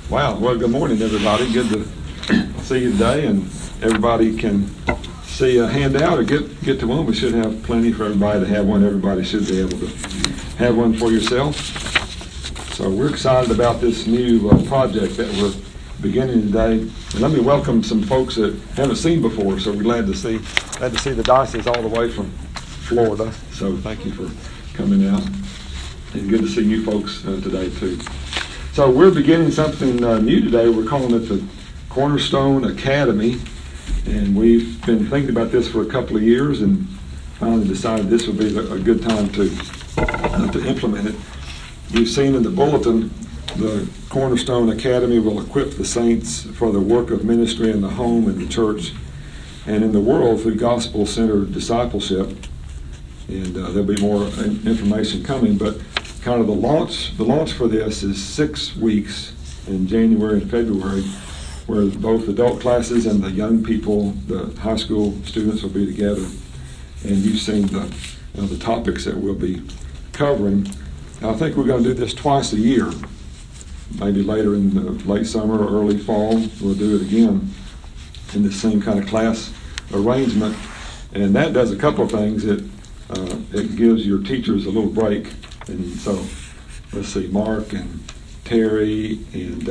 Wow. Well, good morning, everybody. Good to see you today, and everybody can see a handout or get to one. We should have plenty for everybody to have one. Everybody should be able to have one for yourself. So we're excited about this new project that we're beginning today. And let me welcome some folks that haven't seen before. So we're glad to see the Dices all the way from Florida. So thank you for coming out, and good to see you folks today too. So we're beginning something new today. We're calling it the Cornerstone Academy, and we've been thinking about this for a couple of years and finally decided this would be a good time to implement it. You've seen in the bulletin, the Cornerstone Academy will equip the saints for the work of ministry in the home and the church and in the world through gospel-centered discipleship. And there'll be more information coming, but kind of the launch for this is 6 weeks in January and February, where both adult classes and the young people, the high school students, will be together. And you've seen the topics that we'll be covering. I think we're going to do this twice a year. Maybe later in the late summer or early fall, we'll do it again in the same kind of class arrangement. And that does a couple of things. It gives your teachers a little break. And so, let's see, Mark and Terry and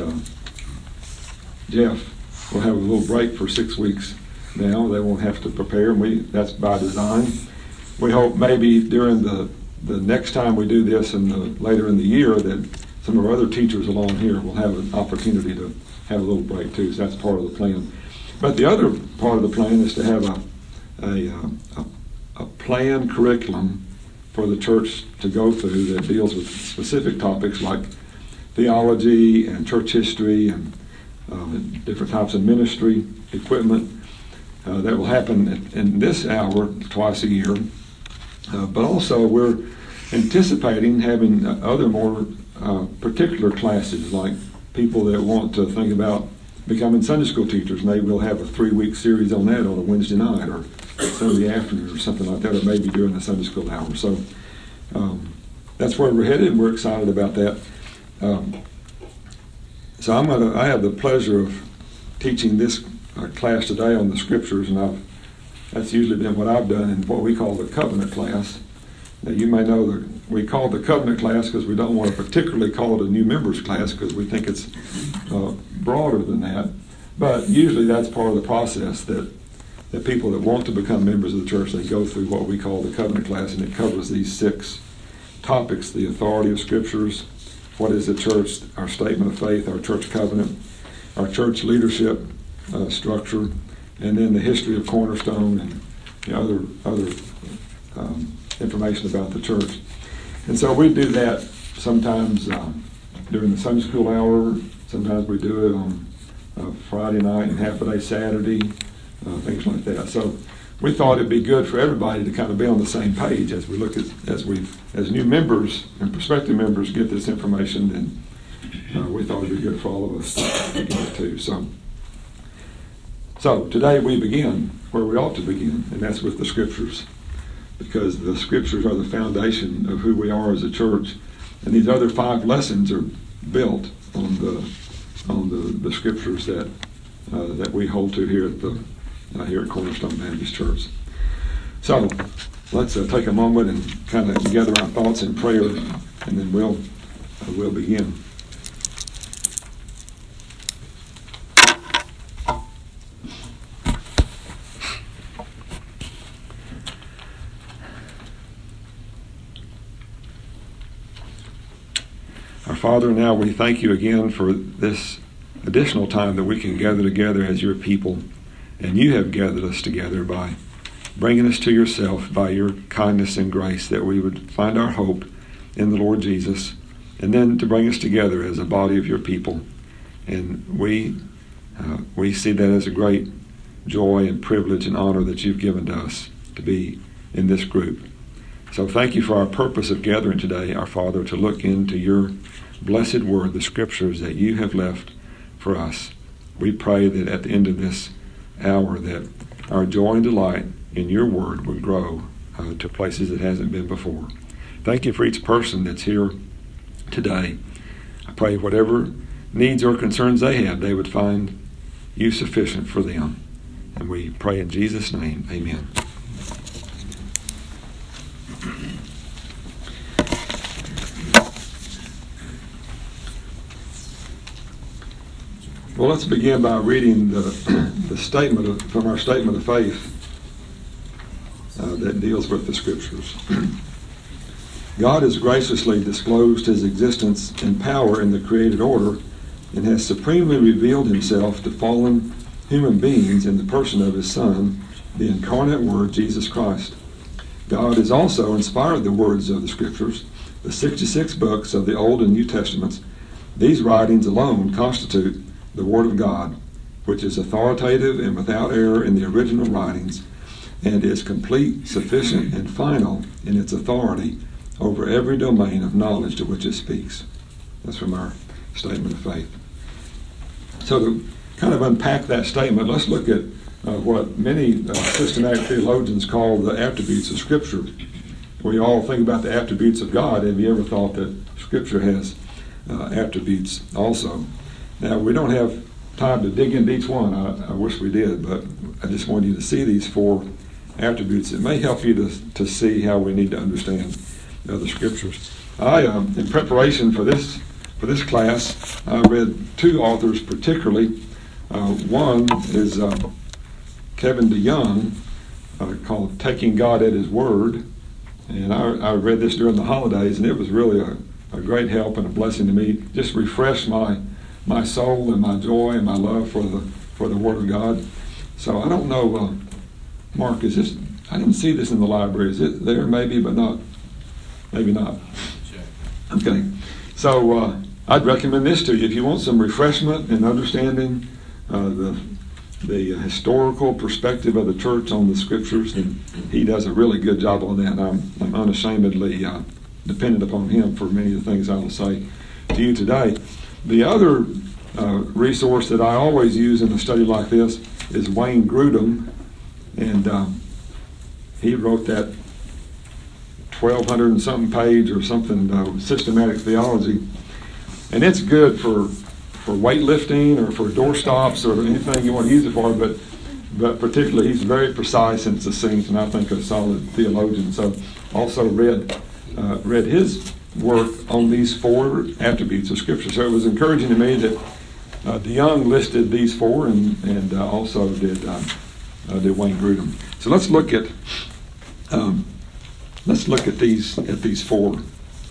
Jeff will have a little break for 6 weeks now. They won't have to prepare. That's by design. We hope maybe during the next time we do this later in the year that some of our other teachers along here will have an opportunity to have a little break too. So that's part of the plan. But the other part of the plan is to have a planned curriculum for the church to go through that deals with specific topics like theology and church history and different types of ministry equipment that will happen in this hour twice a year. But also we're anticipating having other more particular classes, like people that want to think about becoming Sunday school teachers. Maybe we'll have a 3-week series on that on a Wednesday night or Sunday afternoon or something like that, or maybe during the Sunday school hour. So that's where we're headed, and we're excited about that. So I have the pleasure of teaching this class today on the scriptures, and that's usually been what I've done in what we call the covenant class. Now you may know that we call it the covenant class because we don't want to particularly call it a new members class because we think it's broader than that. But usually that's part of the process that people that want to become members of the church, they go through what we call the covenant class, and it covers these 6 topics: the authority of scriptures, what is the church, our statement of faith, our church covenant, our church leadership structure, and then the history of Cornerstone and other information about the church. And so we do that sometimes during the Sunday school hour. Sometimes we do it on Friday night and half a day Saturday, things like that. So we thought it'd be good for everybody to kind of be on the same page as we look at as new members and prospective members get this information. And we thought it'd be good for all of us to get it too. So today we begin where we ought to begin, and that's with the scriptures, because the scriptures are the foundation of who we are as a church, and these other 5 lessons are built on the scriptures that we hold to here at Cornerstone Baptist Church. So let's take a moment and kind of gather our thoughts in prayer, and then we'll begin. Our Father, now we thank you again for this additional time that we can gather together as your people. And you have gathered us together by bringing us to yourself by your kindness and grace, that we would find our hope in the Lord Jesus, and then to bring us together as a body of your people. And we see that as a great joy and privilege and honor that you've given to us to be in this group. So thank you for our purpose of gathering today, our Father, to look into your blessed word, the scriptures that you have left for us. We pray that at the end of this hour that our joy and delight in your word would grow to places it hasn't been before. Thank you for each person that's here today. I pray whatever needs or concerns they have, they would find you sufficient for them. And we pray in Jesus' name, amen. Well, let's begin by reading the statement from our statement of faith that deals with the Scriptures. God has graciously disclosed His existence and power in the created order and has supremely revealed Himself to fallen human beings in the person of His Son, the incarnate Word, Jesus Christ. God has also inspired the words of the Scriptures, the 66 books of the Old and New Testaments. These writings alone constitute the Word of God, which is authoritative and without error in the original writings, and is complete, sufficient, and final in its authority over every domain of knowledge to which it speaks. That's from our statement of faith. So to kind of unpack that statement, let's look at what many systematic theologians call the attributes of Scripture. We all think about the attributes of God. Have you ever thought that Scripture has attributes also? Now, we don't have time to dig into each one. I wish we did, but I just want you to see these 4 attributes. It may help you to see how we need to understand the Scriptures. In preparation for this class, I read 2 authors particularly. One is Kevin DeYoung, called Taking God at His Word. And I read this during the holidays, and it was really a great help and a blessing to me. Just refreshed my soul and my joy and my love for the Word of God. So I don't know, Mark, is this? I didn't see this in the library. Is it there? Maybe, but not. Maybe not. Okay. So I'd recommend this to you if you want some refreshment and understanding the historical perspective of the church on the Scriptures, and he does a really good job on that. I'm unashamedly dependent upon him for many of the things I will say to you today. The other resource that I always use in a study like this is Wayne Grudem, and he wrote that 1,200 and something page or something systematic theology, and it's good for weightlifting or for doorstops or anything you want to use it for, but particularly he's very precise and succinct, and I think a solid theologian. So also read his work on these 4 attributes of Scripture. So it was encouraging to me that DeYoung listed these 4, and also did Wayne Grudem. So let's look at these 4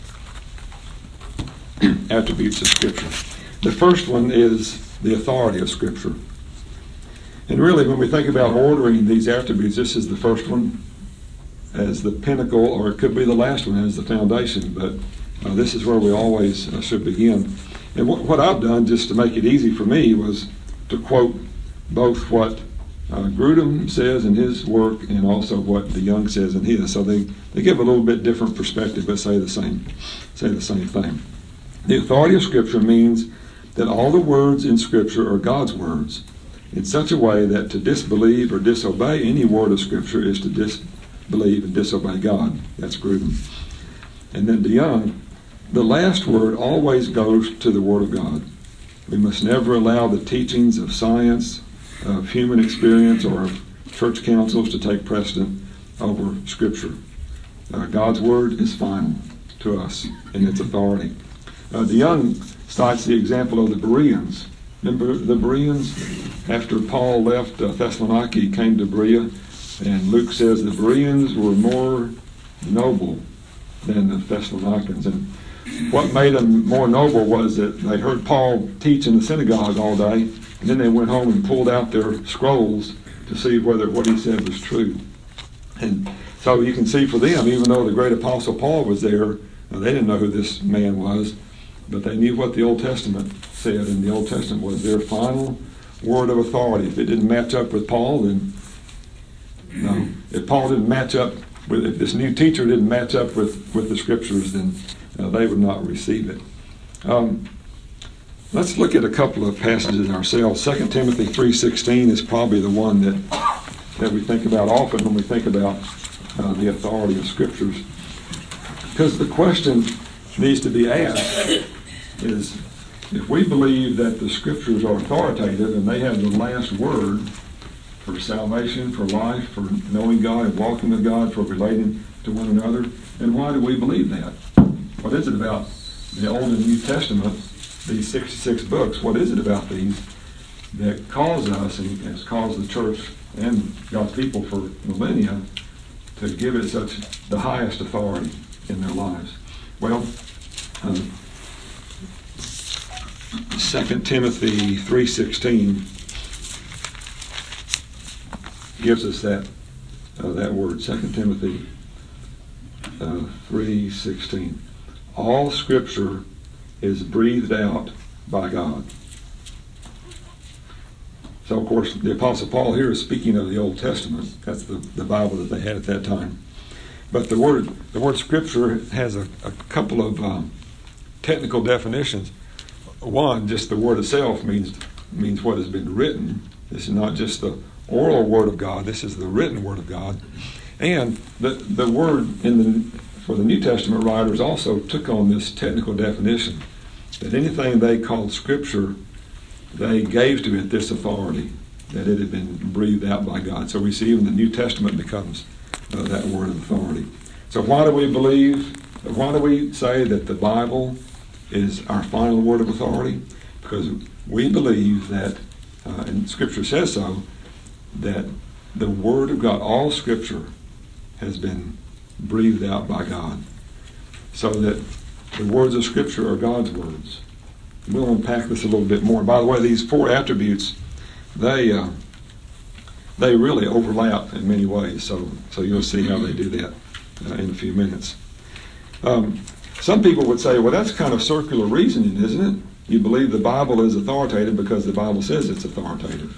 attributes of Scripture. The first one is the authority of Scripture. And really, when we think about ordering these attributes, this is the first one as the pinnacle, or it could be the last one as the foundation, but this is where we always should begin. And what I've done, just to make it easy for me, was to quote both what Grudem says in his work and also what DeYoung says in his. So they give a little bit different perspective, but say the same thing. The authority of Scripture means that all the words in Scripture are God's words in such a way that to disbelieve or disobey any word of Scripture is to disbelieve and disobey God. That's Grudem. And then DeYoung, the last word always goes to the Word of God. We must never allow the teachings of science, of human experience, or of church councils to take precedent over Scripture. God's Word is final to us in its authority. DeYoung cites the example of the Bereans. Remember the Bereans? After Paul left Thessalonica, he came to Berea, and Luke says the Bereans were more noble than the Thessalonians. And what made them more noble was that they heard Paul teach in the synagogue all day, and then they went home and pulled out their scrolls to see whether what he said was true. And so you can see for them, even though the great apostle Paul was there, they didn't know who this man was, but they knew what the Old Testament said, and the Old Testament was their final word of authority. If it didn't match up with Paul, then no. If Paul didn't match up with, if this new teacher didn't match up with the Scriptures, then they would not receive it. Let's look at a couple of passages ourselves. 2 Timothy 3:16 is probably the one that we think about often when we think about the authority of Scriptures. Because the question needs to be asked is if we believe that the Scriptures are authoritative and they have the last word for salvation, for life, for knowing God and walking with God, for relating to one another, then why do we believe that? What is it about the Old and New Testament, these 66 books, what is it about these that cause us and has caused the church and God's people for millennia to give it such the highest authority in their lives? Well, 2 Timothy 3:16 gives us that word. 2 Timothy 3:16. All Scripture is breathed out by God. So, of course, the Apostle Paul here is speaking of the Old Testament. That's the Bible that they had at that time. But the word Scripture has a couple of technical definitions. One, just the word itself means what has been written. This is not just the oral word of God. This is the written word of God. And the word for the New Testament writers also took on this technical definition that anything they called Scripture, they gave to it this authority, that it had been breathed out by God. So we see even the New Testament becomes that word of authority. So why do we say that the Bible is our final word of authority? Because we believe that, and Scripture says so, that the Word of God, all Scripture, has been breathed out by God. So that the words of Scripture are God's words. We'll unpack this a little bit more. By the way, these four attributes, they really overlap in many ways. So you'll see how they do that in a few minutes. Some people would say, well, that's kind of circular reasoning, isn't it? You believe the Bible is authoritative because the Bible says it's authoritative.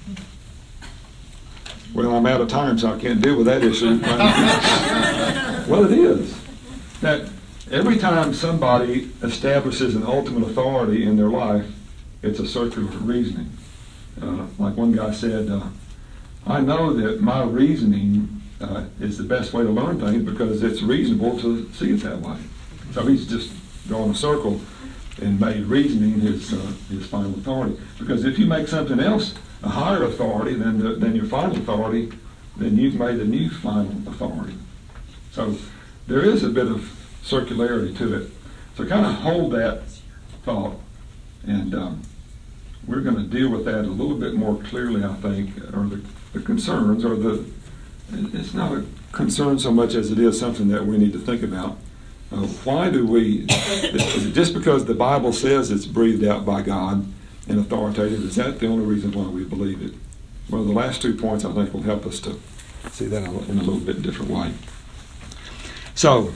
Well, I'm out of time, so I can't deal with that issue. Well, it is. That every time somebody establishes an ultimate authority in their life, it's a circular reasoning. Like one guy said, I know that my reasoning is the best way to learn things because it's reasonable to see it that way. So he's just drawn a circle and made reasoning his final authority. Because if you make something else a higher authority than your final authority, then you've made a new final authority. So there is a bit of circularity to it. So kind of hold that thought, and we're going to deal with that a little bit more clearly, I think, or the concerns, it's not a concern so much as it is something that we need to think about. Why do we, is it just because the Bible says it's breathed out by God and authoritative, is that the only reason why we believe it? Well, the last 2 points I think will help us to see that in a little bit different way. So,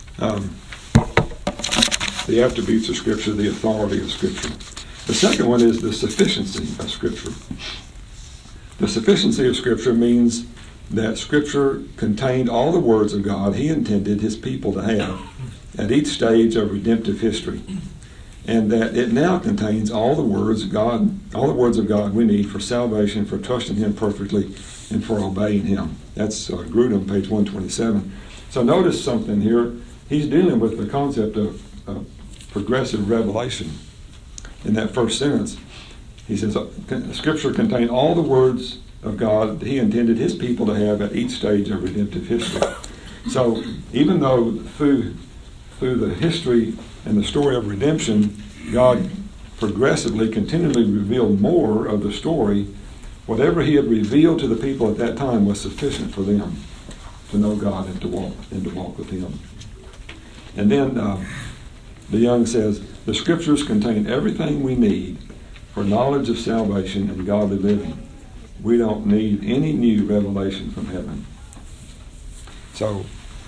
the attributes of Scripture, the authority of Scripture. The second one is the sufficiency of Scripture. The sufficiency of Scripture means that Scripture contained all the words of God He intended His people to have at each stage of redemptive history, and that it now contains all the words of God we need for salvation, for trusting Him perfectly, and for obeying Him. That's Grudem, page 127. So notice something here. He's dealing with the concept of progressive revelation. In that first sentence, he says, Scripture contained all the words of God He intended His people to have at each stage of redemptive history. So even though through the history and the story of redemption, God progressively, continually revealed more of the story, whatever He had revealed to the people at that time was sufficient for them to know God and to walk with Him. And then DeYoung says, the Scriptures contain everything we need for knowledge of salvation and godly living. We don't need any new revelation from heaven. So,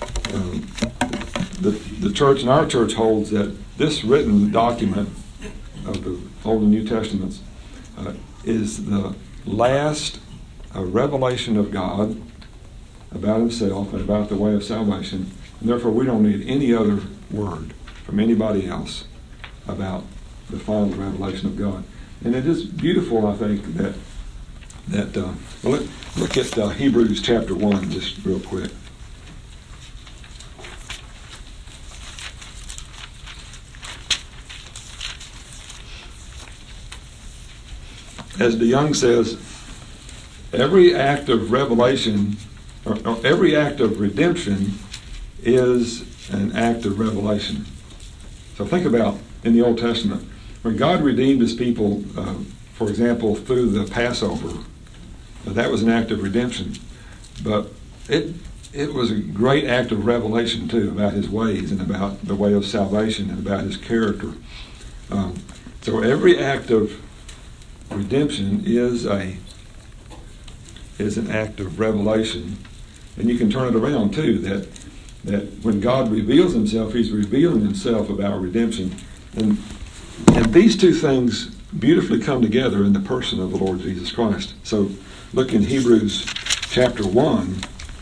the church and our church holds that this written document of the Old and New Testaments is the last revelation of God about Himself and about the way of salvation, and therefore we don't need any other word from anybody else about the final revelation of God. And it is beautiful, I think, that look at Hebrews chapter 1 just real quick. as DeYoung says, every act of revelation, or every act of redemption is an act of revelation. So think about in the Old Testament, when God redeemed his people, for example, through the Passover, that was an act of redemption. But it was a great act of revelation, too, about his ways and about the way of salvation and about his character. So every act of redemption is an act of revelation. And you can turn it around, too, that when God reveals himself, he's revealing himself about redemption. And these two things beautifully come together in the person of the Lord Jesus Christ. So look in Hebrews chapter 1,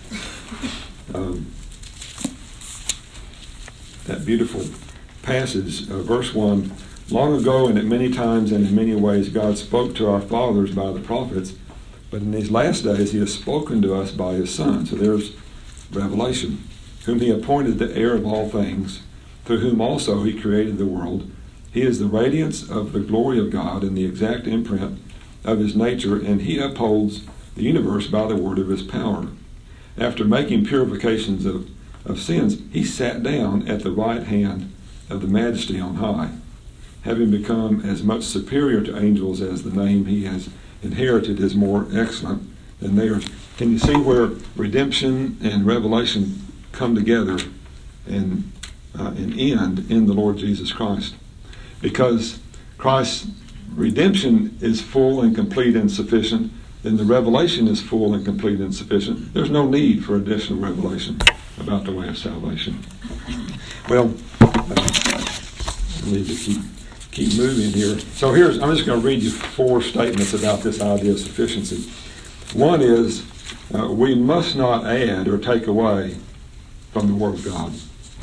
that beautiful passage, verse 1. Long ago and at many times and in many ways God spoke to our fathers by the prophets, but in these last days he has spoken to us by his Son. So there's revelation, whom he appointed the heir of all things, through whom also he created the world. He is the radiance of the glory of God and the exact imprint of his nature, and he upholds the universe by the word of his power. After making purifications of sins, he sat down at the right hand of the Majesty on high, having become as much superior to angels as the name he has inherited is more excellent than theirs. Can you see where redemption and revelation come together and end in the Lord Jesus Christ? Because Christ's redemption is full and complete and sufficient, then the revelation is full and complete and sufficient. There's no need for additional revelation about the way of salvation. Well, I need to keep moving here. So I'm just going to read you 4 statements about this idea of sufficiency. One is, we must not add or take away from the Word of God.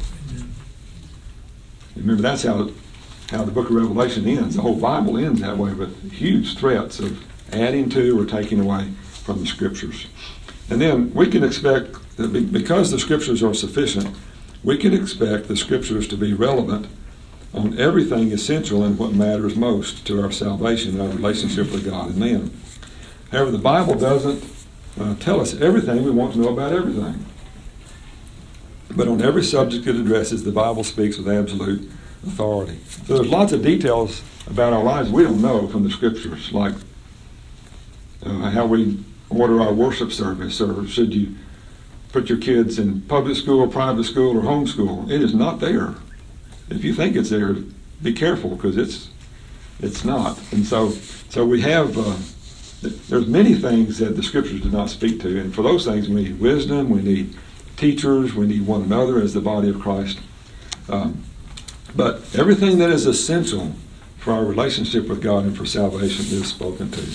Remember, that's how the book of Revelation ends. The whole Bible ends that way, with huge threats of adding to or taking away from the Scriptures. And then we can expect, that because the Scriptures are sufficient, we can expect the Scriptures to be relevant on everything essential in what matters most to our salvation and our relationship with God and man. However, the Bible doesn't tell us everything we want to know about everything. But on every subject it addresses, the Bible speaks with absolute authority. So there's lots of details about our lives we don't know from the Scriptures, like how we order our worship service, or should you put your kids in public school, private school, or homeschool. It is not there. If you think it's there, be careful, because it's not. And so we have, there's many things that the Scriptures do not speak to, and for those things we need wisdom, we need teachers, we need one another as the body of Christ. But everything that is essential for our relationship with God and for salvation is spoken to.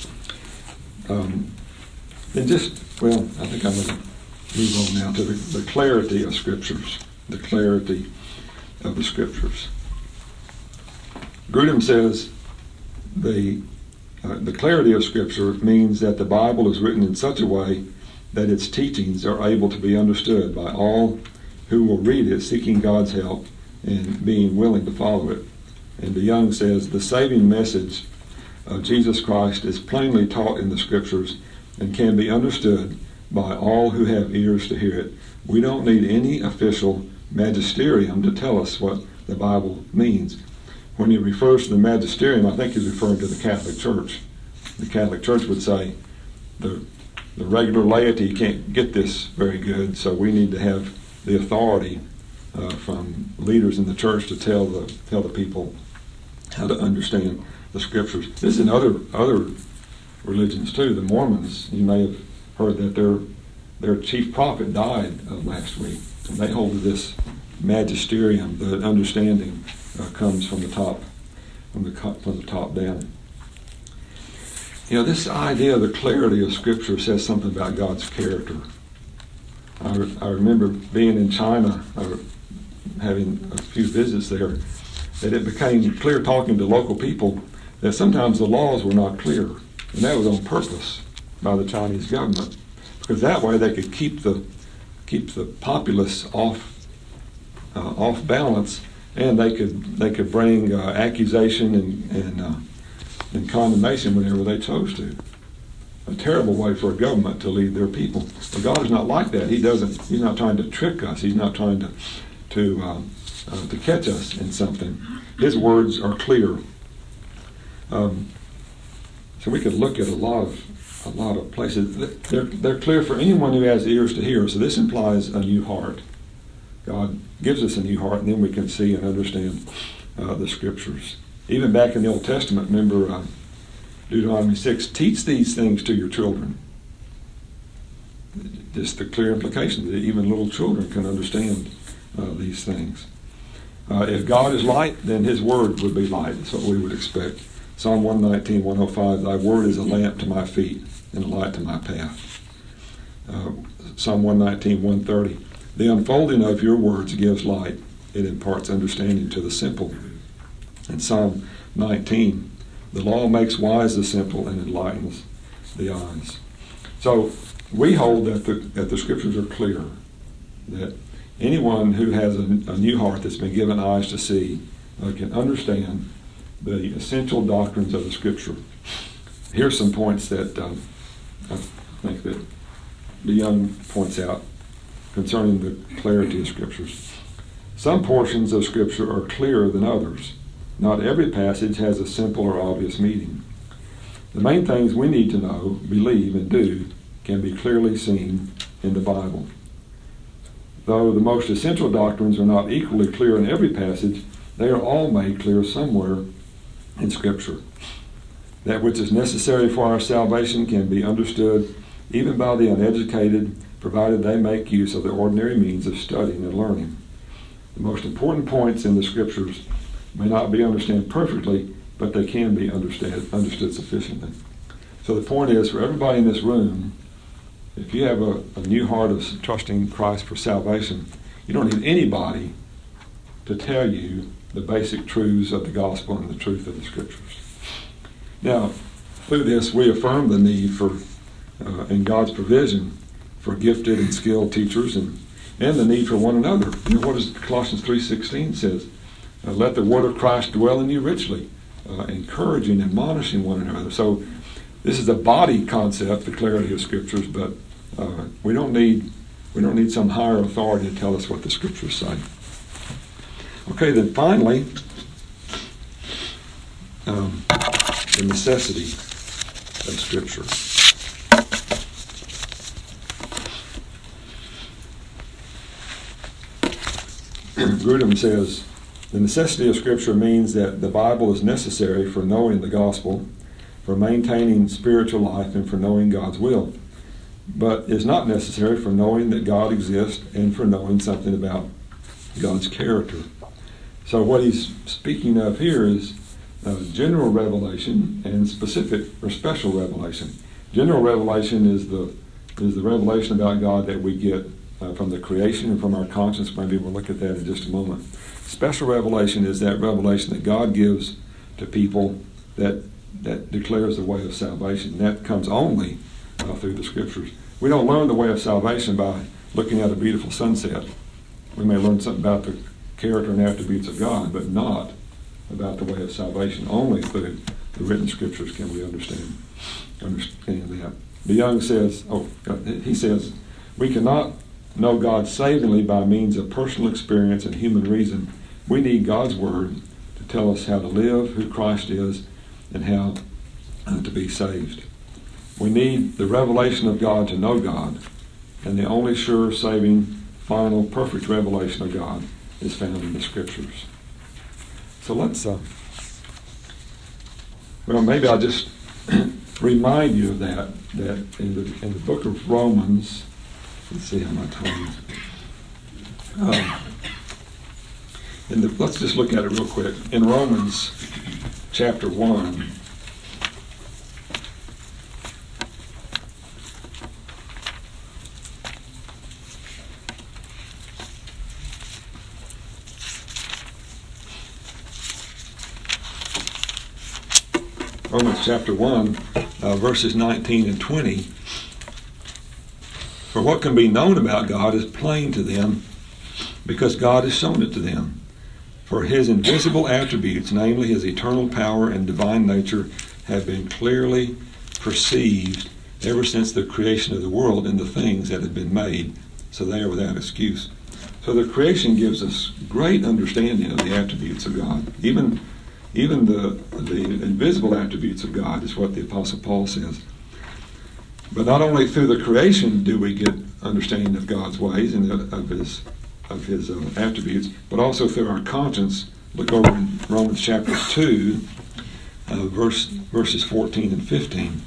I think I'm going to move on now to the clarity of Scriptures. The clarity of the Scriptures. Grudem says the clarity of Scripture means that the Bible is written in such a way that its teachings are able to be understood by all who will read it, seeking God's help and being willing to follow it. And DeYoung says the saving message of Jesus Christ is plainly taught in the Scriptures and can be understood by all who have ears to hear it. We don't need any official magisterium to tell us what the Bible means. When he refers to the magisterium, I think he's referring to the Catholic Church. The Catholic Church would say the regular laity can't get this very good, so we need to have the authority from leaders in the church to tell the people how to understand the Scriptures. This is in other religions too. The Mormons, you may have heard that their chief prophet died last week. And they hold to this magisterium. The understanding comes from the top down. This idea of the clarity of Scripture says something about God's character. I remember being in China, having a few visits there, that it became clear talking to local people that sometimes the laws were not clear. And that was on purpose by the Chinese government, because that way they could keep the populace off balance, and they could bring accusation in condemnation whenever they chose to. A terrible way for a government to lead their people. But God is not like that. He's not trying to trick us. He's not trying to catch us in something. His words are clear. So we could look at a lot of places. They're clear for anyone who has ears to hear. So this implies a new heart. God gives us a new heart, and then we can see and understand the Scriptures. Even back in the Old Testament, remember Deuteronomy 6, teach these things to your children. Just the clear implication that even little children can understand these things. If God is light, then His Word would be light. That's what we would expect. Psalm 119, 105, thy word is a lamp to my feet and a light to my path. Psalm 119, 130, the unfolding of your words gives light. It imparts understanding to the simple. And Psalm 19, the law makes wise the simple and enlightens the eyes. So we hold that the Scriptures are clear, that anyone who has a new heart that's been given eyes to see can understand the essential doctrines of the Scripture. Here's some points that I think that DeYoung points out concerning the clarity of Scriptures. Some portions of Scripture are clearer than others. Not every passage has a simple or obvious meaning. The main things we need to know, believe, and do can be clearly seen in the Bible. Though the most essential doctrines are not equally clear in every passage, they are all made clear somewhere in Scripture. That which is necessary for our salvation can be understood even by the uneducated, provided they make use of the ordinary means of studying and learning. The most important points in the Scriptures may not be understood perfectly, but they can be understood sufficiently. So the point is, for everybody in this room, if you have a new heart of trusting Christ for salvation, you don't need anybody to tell you the basic truths of the gospel and the truth of the Scriptures. Now, through this, we affirm the need for, in God's provision, for gifted and skilled teachers, and the need for one another. You know, what does Colossians 3:16 says? Let the word of Christ dwell in you richly, encouraging and admonishing one another. So this is a body concept, the clarity of Scriptures, but we don't need some higher authority to tell us what the Scriptures say. Okay, then finally, the necessity of Scripture. Grudem says, the necessity of Scripture means that the Bible is necessary for knowing the gospel, for maintaining spiritual life, and for knowing God's will, but is not necessary for knowing that God exists and for knowing something about God's character. So what he's speaking of here is general revelation and specific or special revelation. General revelation is the revelation about God that we get from the creation and from our conscience. Maybe we'll look at that in just a moment. Special revelation is that revelation that God gives to people that declares the way of salvation. That comes only through the Scriptures. We don't learn the way of salvation by looking at a beautiful sunset. We may learn something about the character and attributes of God, but not about the way of salvation. Only through the written Scriptures can we understand that. DeYoung says, he says, we cannot know God savingly by means of personal experience and human reason. We need God's Word to tell us how to live, who Christ is, and how to be saved. We need the revelation of God to know God, and the only sure, saving, final, perfect revelation of God is found in the Scriptures. So let's, maybe I'll just remind you of that in the book of Romans, let's see how my time is. Let's just look at it real quick. In Romans chapter 1, Romans chapter 1, verses 19 and 20. For what can be known about God is plain to them, because God has shown it to them. For his invisible attributes, namely his eternal power and divine nature, have been clearly perceived ever since the creation of the world in the things that have been made, so they are without excuse. So the creation gives us great understanding of the attributes of God. Even the invisible attributes of God is what the Apostle Paul says. But not only through the creation do we get understanding of God's ways and of his attributes, but also through our conscience. Look over in Romans chapter 2, verses 14 and 15.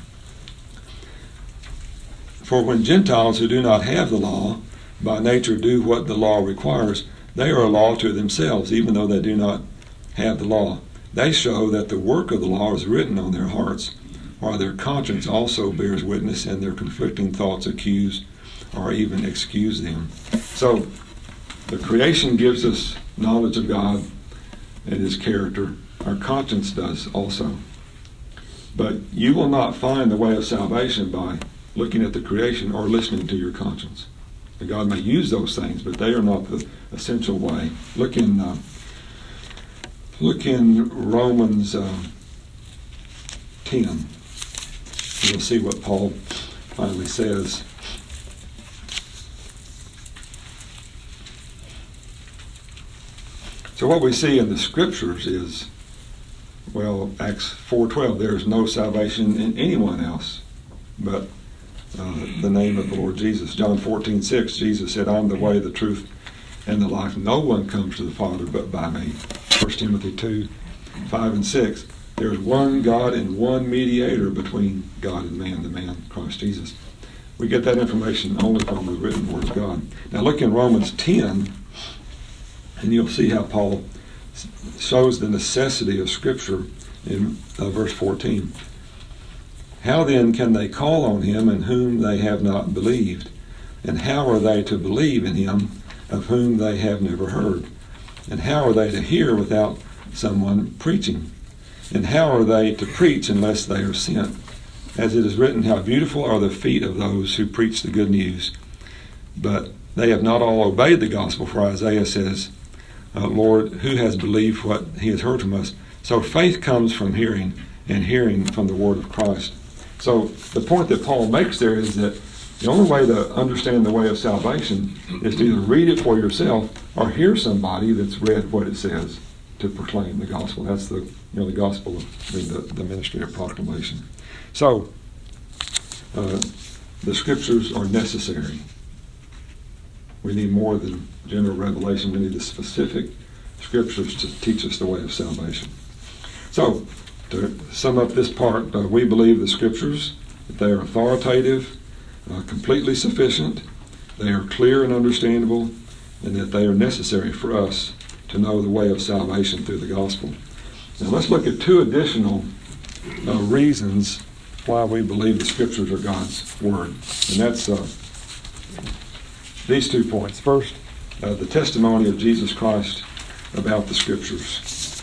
For when Gentiles who do not have the law by nature do what the law requires, they are a law to themselves, even though they do not have the law. They show that the work of the law is written on their hearts, while their conscience also bears witness, and their conflicting thoughts accuse or even excuse them. So the creation gives us knowledge of God and his character. Our conscience does also. But you will not find the way of salvation by looking at the creation or listening to your conscience. And God may use those things, but they are not the essential way. Look in Romans 10. You'll see what Paul finally says. So what we see in the Scriptures is, well, Acts 4:12, there is no salvation in anyone else but the name of the Lord Jesus. John 14:6, Jesus said, I'm the way, the truth, and the life. No one comes to the Father but by me. 1 Timothy 2:5 and 6, there is one God and one mediator between God and man, the man Christ Jesus. We get that information only from the written Word of God. Now look in Romans 10, and you'll see how Paul shows the necessity of Scripture in verse 14. How then can they call on him in whom they have not believed? And how are they to believe in him of whom they have never heard? And how are they to hear without someone preaching? And how are they to preach unless they are sent? As it is written, how beautiful are the feet of those who preach the good news. But they have not all obeyed the gospel, for Isaiah says, Lord, who has believed what he has heard from us? So faith comes from hearing, and hearing from the word of Christ. So the point that Paul makes there is that the only way to understand the way of salvation is to either read it for yourself or hear somebody that's read what it says to proclaim the gospel. That's the gospel of the ministry of proclamation. So the Scriptures are necessary. We need more than general revelation. We need the specific Scriptures to teach us the way of salvation. So, to sum up this part, we believe the Scriptures, that they are authoritative, completely sufficient, they are clear and understandable, and that they are necessary for us to know the way of salvation through the gospel. Now let's look at two additional reasons why we believe the Scriptures are God's Word. And that's these 2 points. First, the testimony of Jesus Christ about the Scriptures.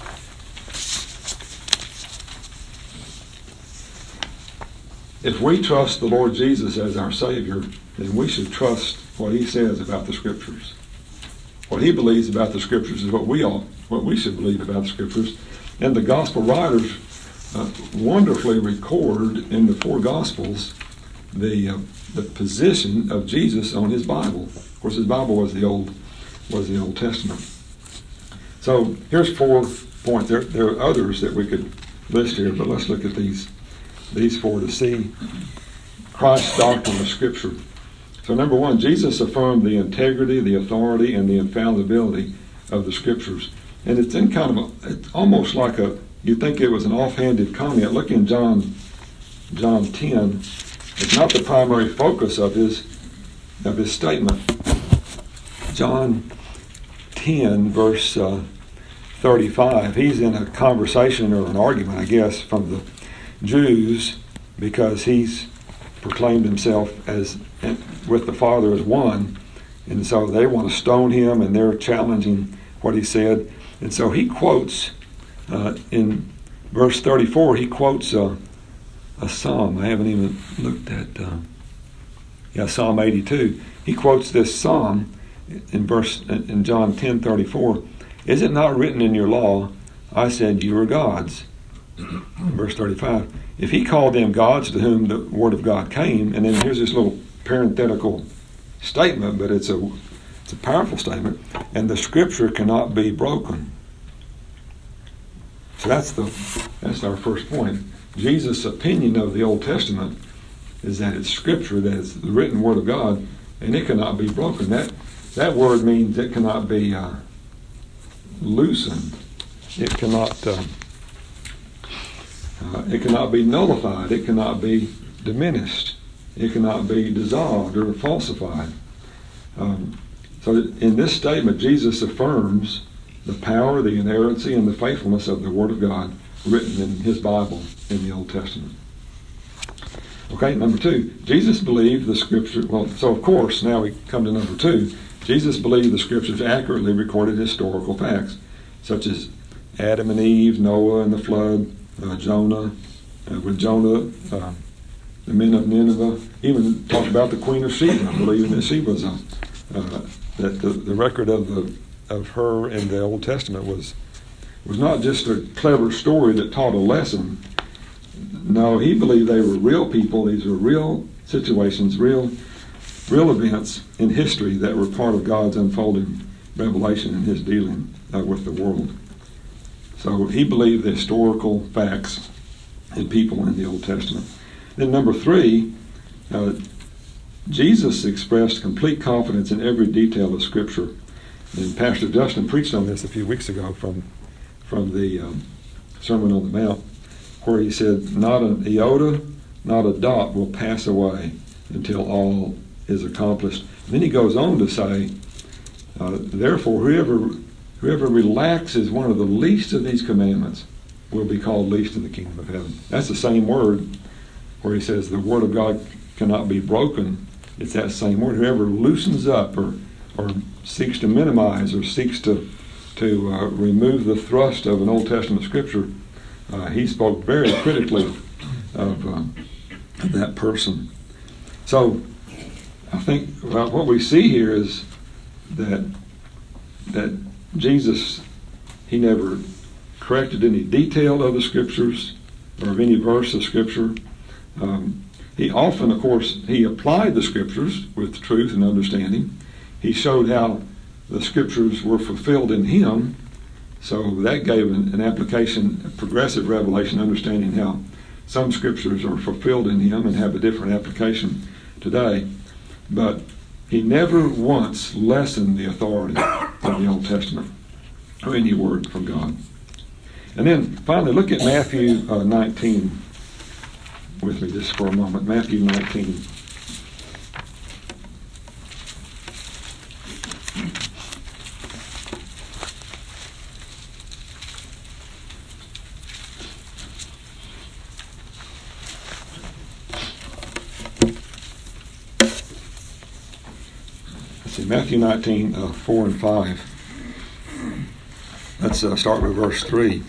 If we trust the Lord Jesus as our Savior, then we should trust what he says about the Scriptures. What he believes about the Scriptures is what we should believe about the Scriptures. And the Gospel writers wonderfully record in the 4 Gospels the position of Jesus on his Bible. Of course, his Bible was the Old Testament. So here's 4 points. There are others that we could list here, but let's look at these 4 to see Christ's doctrine of Scripture. So number 1, Jesus affirmed the integrity, the authority, and the infallibility of the Scriptures. And it's in it's almost like you think it was an offhanded comment. Look in John 10. It's not the primary focus of his statement. John 10, verse 35. He's in a conversation or an argument, I guess, from the Jews, because he's proclaimed himself as with the Father as one, and so they want to stone him, and they're challenging what he said. And so he quotes in verse 34. He quotes a psalm. I haven't even looked at Psalm 82. He quotes this psalm in John 10:34. Is it not written in your law, I said you are gods? verse 35, if he called them gods to whom the word of God came, and then here's this little parenthetical statement, but it's a powerful statement, and the scripture cannot be broken. So that's our first point. Jesus' opinion of the Old Testament is that it's scripture, that it's the written word of God, and it cannot be broken. That word means it cannot be loosened. It cannot be nullified. It cannot be diminished. It cannot be dissolved or falsified. So in this statement, Jesus affirms the power, the inerrancy, and the faithfulness of the Word of God written in His Bible in the Old Testament. Okay, number two, Jesus believed the Scripture. Well, so of course, now we come to number two. Jesus believed the Scriptures accurately recorded historical facts, such as Adam and Eve, Noah and the flood, Jonah, the men of Nineveh, even talked about the Queen of Sheba, believing that she was that the record of her in the Old Testament was not just a clever story that taught a lesson. No, he believed they were real people. These were real situations, real events in history that were part of God's unfolding revelation and His dealing with the world. So he believed the historical facts and people in the Old Testament. Then number three, Jesus expressed complete confidence in every detail of Scripture. And Pastor Justin preached on this a few weeks ago from the Sermon on the Mount, where he said, not an iota, not a dot will pass away until all is accomplished. And then he goes on to say, therefore, whoever relaxes one of the least of these commandments will be called least in the kingdom of heaven. That's the same word where he says the word of God cannot be broken. It's that same word. Whoever loosens up or seeks to minimize or seeks to remove the thrust of an Old Testament scripture, he spoke very critically of that person. So I think what we see here is that Jesus, he never corrected any detail of the scriptures or of any verse of scripture. He often, of course, he applied the scriptures with truth and understanding. He showed how the scriptures were fulfilled in him. So that gave an application, a progressive revelation, understanding how some scriptures are fulfilled in him and have a different application today. But he never once lessened the authority of the Old Testament or any word from God. And then finally, look at Matthew 19 with me just for a moment. Matthew 19. Matthew 19, 4 and 5. Let's start with verse 3.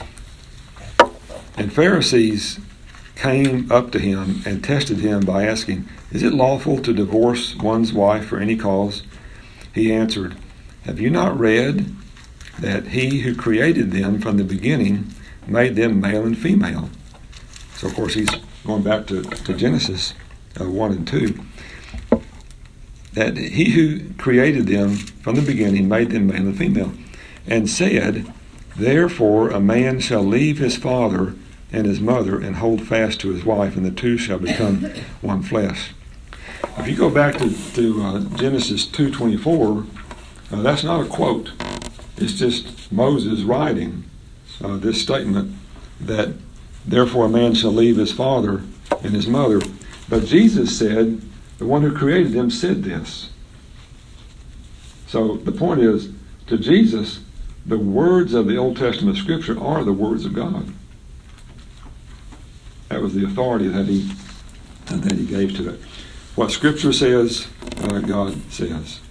And Pharisees came up to him and tested him by asking, is it lawful to divorce one's wife for any cause? He answered, have you not read that he who created them from the beginning made them male and female? So, of course, he's going back to Genesis 1 and 2. That he who created them from the beginning made them male and female, and said, therefore a man shall leave his father and his mother and hold fast to his wife, and the two shall become one flesh. If you go back to Genesis 2:24, that's not a quote. It's just Moses writing this statement that therefore a man shall leave his father and his mother. But Jesus said, the one who created them said this. So the point is, to Jesus, the words of the Old Testament scripture are the words of God. That was the authority that he gave to it. What scripture says, God says.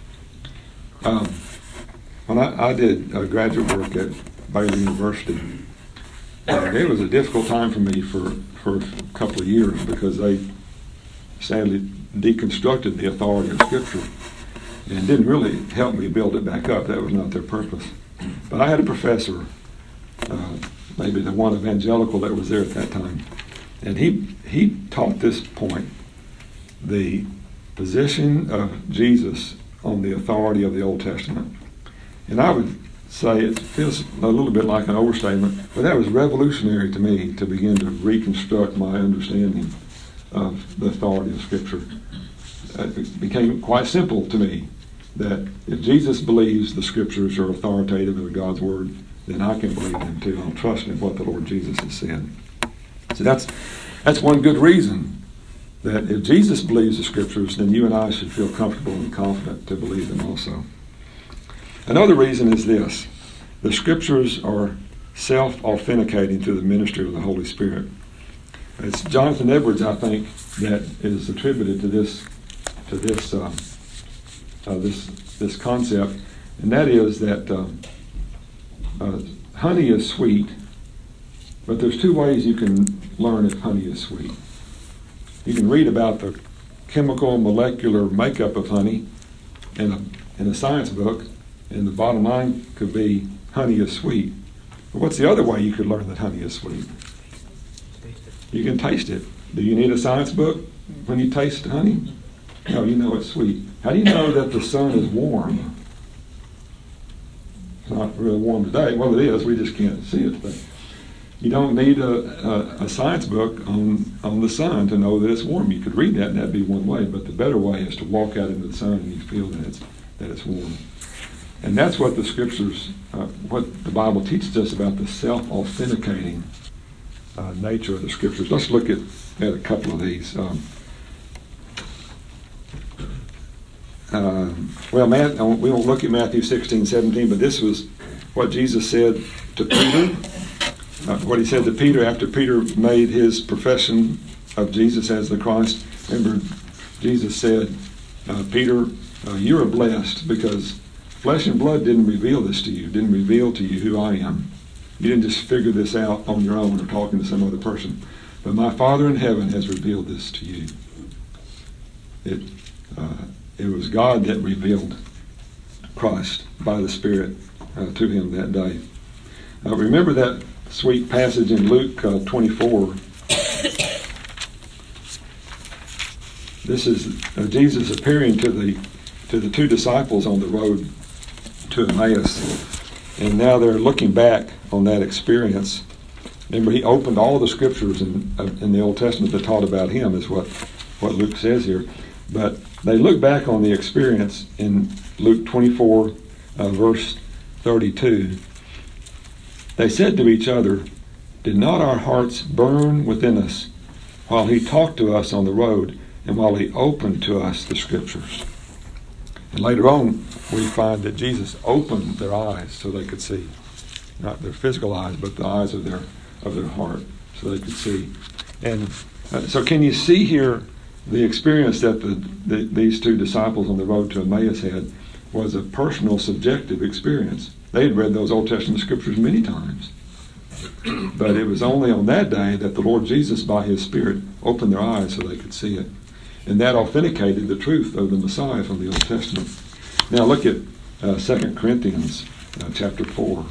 When I did graduate work at Baylor University, it was a difficult time for me for a couple of years because they sadly deconstructed the authority of Scripture and didn't really help me build it back up. That was not their purpose. But I had a professor maybe the one evangelical that was there at that time. And he taught this point, the position of Jesus on the authority of the Old Testament. And I would say it feels a little bit like an overstatement, but that was revolutionary to me to begin to reconstruct my understanding of the authority of Scripture. It became quite simple to me that if Jesus believes the Scriptures are authoritative and God's Word, then I can believe them too. I'll trust in what the Lord Jesus has said. So that's one good reason that if Jesus believes the Scriptures, then you and I should feel comfortable and confident to believe them also. Another reason is this: the Scriptures are self-authenticating through the ministry of the Holy Spirit. It's Jonathan Edwards, I think, that is attributed to this concept, and that is that honey is sweet, but there's two ways you can learn if honey is sweet. You can read about the chemical molecular makeup of honey in a science book, and the bottom line could be honey is sweet. But what's the other way you could learn that honey is sweet? You can taste it. Do you need a science book when you taste honey? No, you know it's sweet. How do you know that the sun is warm? It's not really warm today. Well, it is. We just can't see it today. You don't need a science book on the sun to know that it's warm. You could read that, and that'd be one way. But the better way is to walk out into the sun and you feel that it's warm. And that's what the Scriptures, what the Bible teaches us about the self-authenticating nature of the Scriptures. Let's look at a couple of these. We won't look at Matthew 16:17, but this was what Jesus said to Peter. What he said to Peter after Peter made his profession of Jesus as the Christ. Remember, Jesus said, Peter, you are blessed because flesh and blood didn't reveal this to you, didn't reveal to you who I am. You didn't just figure this out on your own or talking to some other person. But my Father in heaven has revealed this to you. It was God that revealed Christ by the Spirit to him that day. Remember that sweet passage in Luke 24. This is Jesus appearing to the two disciples on the road to Emmaus. And now they're looking back on that experience. Remember, he opened all the Scriptures in the Old Testament that taught about him, is what Luke says here. But they look back on the experience in Luke 24, verse 32. They said to each other, "Did not our hearts burn within us while he talked to us on the road and while he opened to us the Scriptures?" And later on, we find that Jesus opened their eyes so they could see. Not their physical eyes, but the eyes of their heart, so they could see. And so can you see here the experience that these two disciples on the road to Emmaus had was a personal, subjective experience. They had read those Old Testament Scriptures many times. But it was only on that day that the Lord Jesus, by His Spirit, opened their eyes so they could see it. And that authenticated the truth of the Messiah from the Old Testament. Now look at 2 Corinthians chapter 4.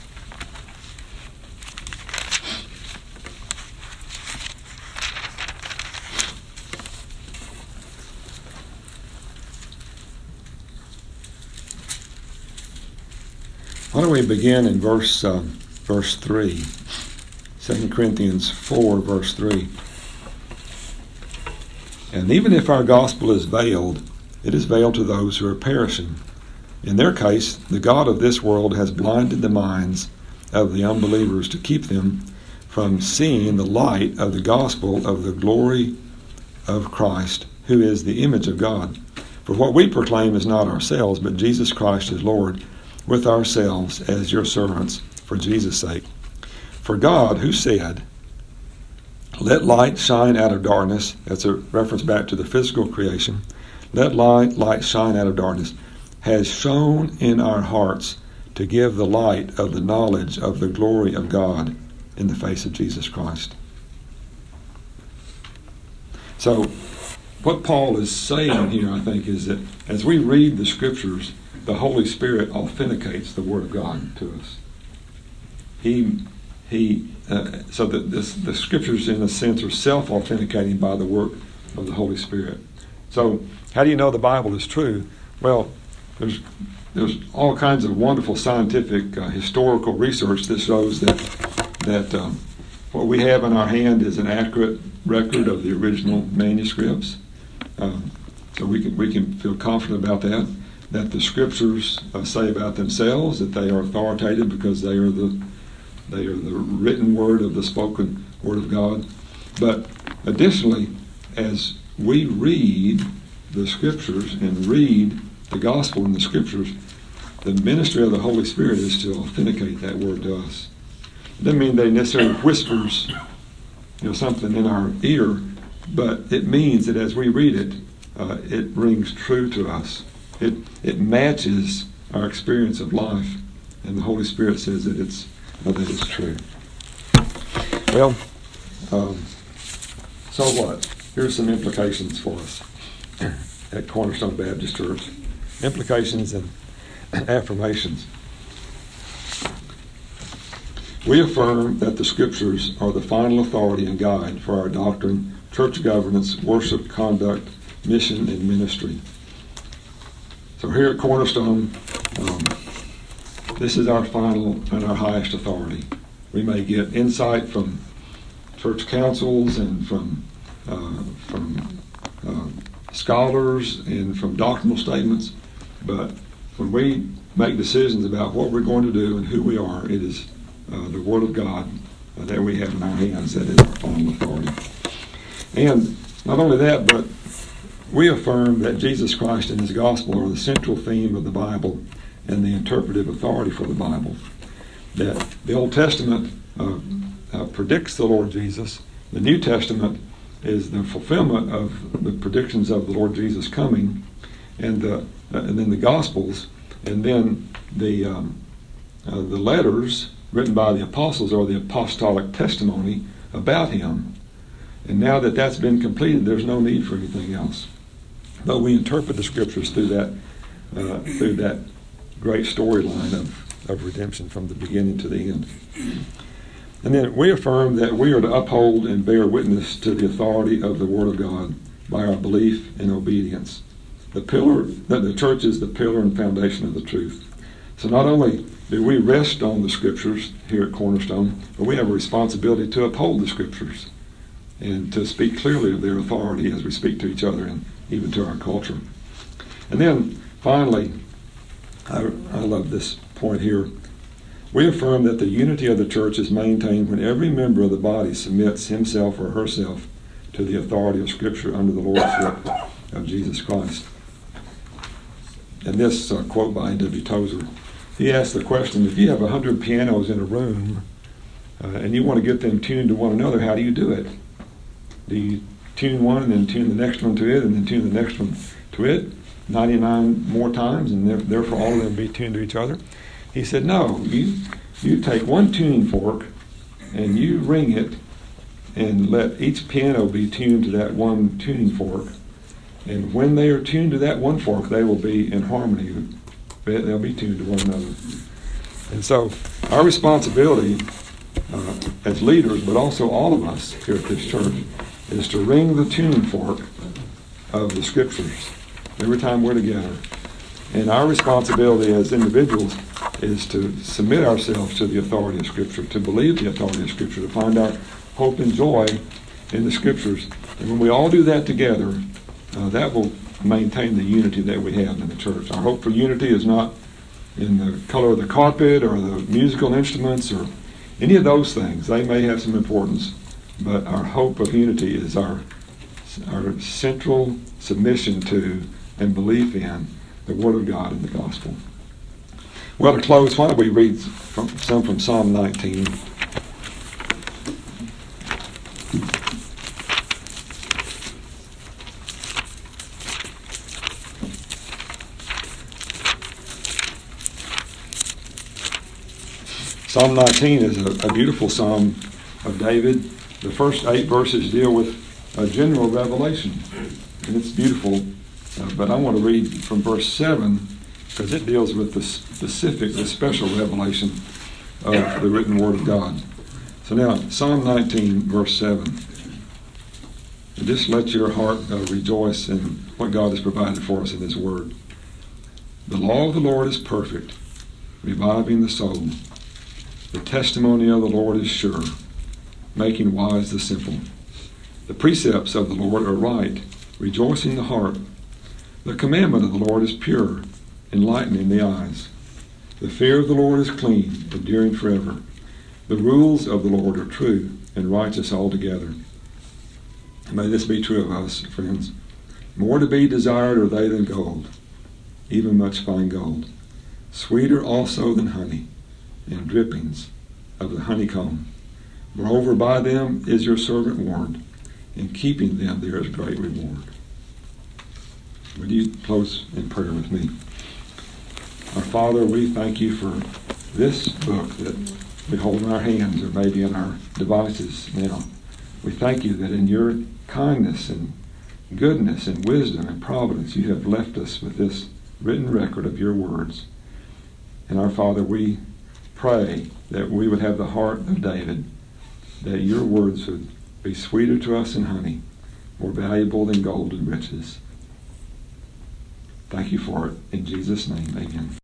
Why don't we begin in verse 3. 2 Corinthians 4, verse 3. "And even if our gospel is veiled, it is veiled to those who are perishing. In their case, the God of this world has blinded the minds of the unbelievers to keep them from seeing the light of the gospel of the glory of Christ, who is the image of God. For what we proclaim is not ourselves, but Jesus Christ is Lord, with ourselves as your servants for Jesus' sake. For God, who said, 'Let light shine out of darkness,'" that's a reference back to the physical creation, "'Let light shine out of darkness,' has shone in our hearts to give the light of the knowledge of the glory of God in the face of Jesus Christ." So what Paul is saying here, I think, is that as we read the Scriptures, the Holy Spirit authenticates the Word of God to us. He so that the Scriptures, in a sense, are self-authenticating by the work of the Holy Spirit. So, how do you know the Bible is true? Well, there's all kinds of wonderful scientific historical research that shows that what we have in our hand is an accurate record of the original manuscripts. So we can feel confident about that. That the Scriptures say about themselves that they are authoritative because they are the written word of the spoken word of God. But additionally, as we read the Scriptures and read the gospel in the Scriptures, the ministry of the Holy Spirit is to authenticate that word to us. It doesn't mean that it necessarily whispers, something in our ear, but it means that as we read it, it rings true to us. It matches our experience of life, and the Holy Spirit says that it's true. Well, so what? Here's some implications for us at Cornerstone Baptist Church. Implications and affirmations. We affirm that the Scriptures are the final authority and guide for our doctrine, church governance, worship, conduct, mission, and ministry. So here at Cornerstone, this is our final and our highest authority. We may get insight from church councils and from scholars and from doctrinal statements, but when we make decisions about what we're going to do and who we are, it is the Word of God that we have in our hands that is our final authority. And not only that, but we affirm that Jesus Christ and His gospel are the central theme of the Bible and the interpretive authority for the Bible. That the Old Testament predicts the Lord Jesus. The New Testament is the fulfillment of the predictions of the Lord Jesus coming, and then the Gospels, and then the letters written by the apostles are the apostolic testimony about Him. And now that that's been completed, there's no need for anything else. But we interpret the Scriptures through that great storyline of redemption from the beginning to the end. And then we affirm that we are to uphold and bear witness to the authority of the Word of God by our belief and obedience. The church is the pillar and foundation of the truth. So not only do we rest on the Scriptures here at Cornerstone, but we have a responsibility to uphold the Scriptures and to speak clearly of their authority as we speak to each other and even to our culture. And then finally, I love this point here. We affirm that the unity of the church is maintained when every member of the body submits himself or herself to the authority of Scripture under the lordship of Jesus Christ. And this quote by A.W. Tozer, he asked the question, if you have 100 pianos in a room and you want to get them tuned to one another, how do you do it? Do you tune one and then tune the next one to it and then tune the next one to it 99 more times and therefore all of them be tuned to each other? He said, no, you take one tuning fork and you ring it and let each piano be tuned to that one tuning fork. And when they are tuned to that one fork, they will be in harmony. They'll be tuned to one another. And so our responsibility as leaders, but also all of us here at this church, is to ring the tuning fork of the Scriptures every time we're together. And our responsibility as individuals is to submit ourselves to the authority of Scripture, to believe the authority of Scripture, to find our hope and joy in the Scriptures. And when we all do that together, that will maintain the unity that we have in the church. Our hope for unity is not in the color of the carpet or the musical instruments or any of those things. They may have some importance, but our hope of unity is our central submission to and belief in the Word of God and the Gospel. Well, to close, why don't we read some from Psalm 19. Psalm 19 is a beautiful psalm of David. The first 8 verses deal with a general revelation, and it's beautiful. But I want to read from verse 7 because it deals with the specific, the special revelation of the written Word of God. So now, Psalm 19, verse 7. And just let your heart rejoice in what God has provided for us in His Word. The law of the Lord is perfect, reviving the soul. The testimony of the Lord is sure, making wise the simple. The precepts of the Lord are right, rejoicing the heart. The commandment of the Lord is pure, enlightening the eyes. The fear of the Lord is clean, enduring forever. The rules of the Lord are true and righteous altogether. May this be true of us, friends. More to be desired are they than gold, even much fine gold. Sweeter also than honey, and drippings of the honeycomb. Moreover, by them is your servant warned. In keeping them there is great reward. Would you close in prayer with me? Our Father, we thank you for this book that we hold in our hands or maybe in our devices now. We thank you that in your kindness and goodness and wisdom and providence you have left us with this written record of your words. And our Father, we pray that we would have the heart of David, that your words would be sweeter to us than honey, more valuable than gold and riches. Thank you for it. In Jesus' name, amen.